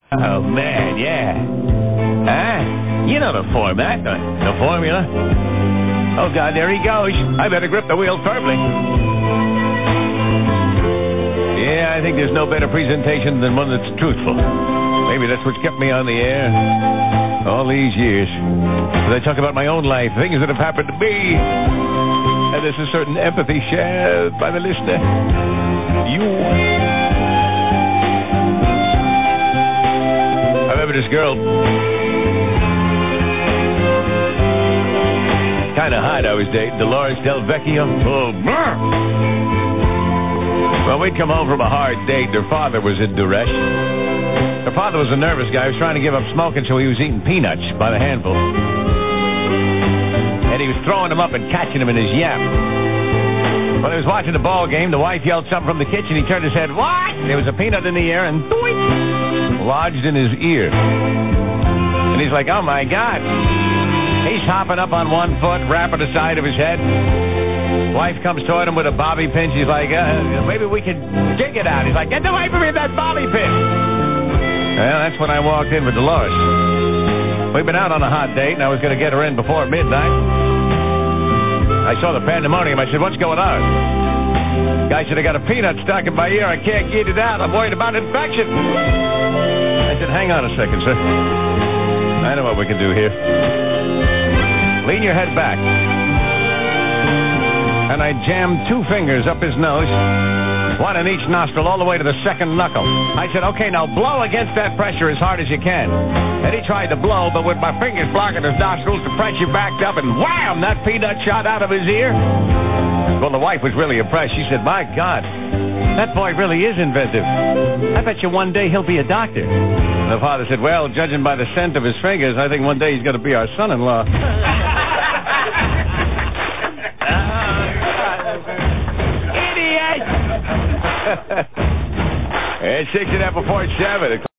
Oh, man, yeah. Huh? You know the format, the formula. Oh, God, there he goes. I better grip the wheel firmly. Yeah, I think there's no better presentation than one that's truthful. Maybe that's what's kept me on the air all these years. As I talk about my own life, things that have happened to me. And there's a certain empathy shared by the listener. You. I remember this girl. Kind of hot I was dating. Dolores Del Vecchio. Oh, well, we'd come home from a hard date. Her father was in duress. Her father was a nervous guy. He was trying to give up smoking, so he was eating peanuts by the handful. And he was throwing them up and catching them in his yap. When he was watching the ball game, the wife yelled something from the kitchen. He turned his head. What? There was a peanut in the air and doink, lodged in his ear. And he's like, oh, my God. He's hopping up on one foot, rapping the side of his head. Wife comes toward him with a bobby pin. She's like, maybe we can dig it out. He's like, get away from me with that bobby pin. Well, that's when I walked in with Dolores. We'd been out on a hot date, and I was going to get her in before midnight. I saw the pandemonium. I said, what's going on? Guy said, I got a peanut stuck in my ear. I can't get it out. I'm worried about infection. I said, hang on a second, sir. I know what we can do here. Lean your head back. And I jammed 2 fingers up his nose, one in each nostril, all the way to the second knuckle. I said, okay, now blow against that pressure as hard as you can. And he tried to blow, but with my fingers blocking his nostrils, the pressure backed up, and wham, that peanut shot out of his ear. Well, the wife was really impressed. She said, my God, that boy really is inventive. I bet you one day he'll be a doctor. And the father said, well, judging by the scent of his fingers, I think one day he's going to be our son-in-law. Idiot! It's 6 and a half before 7.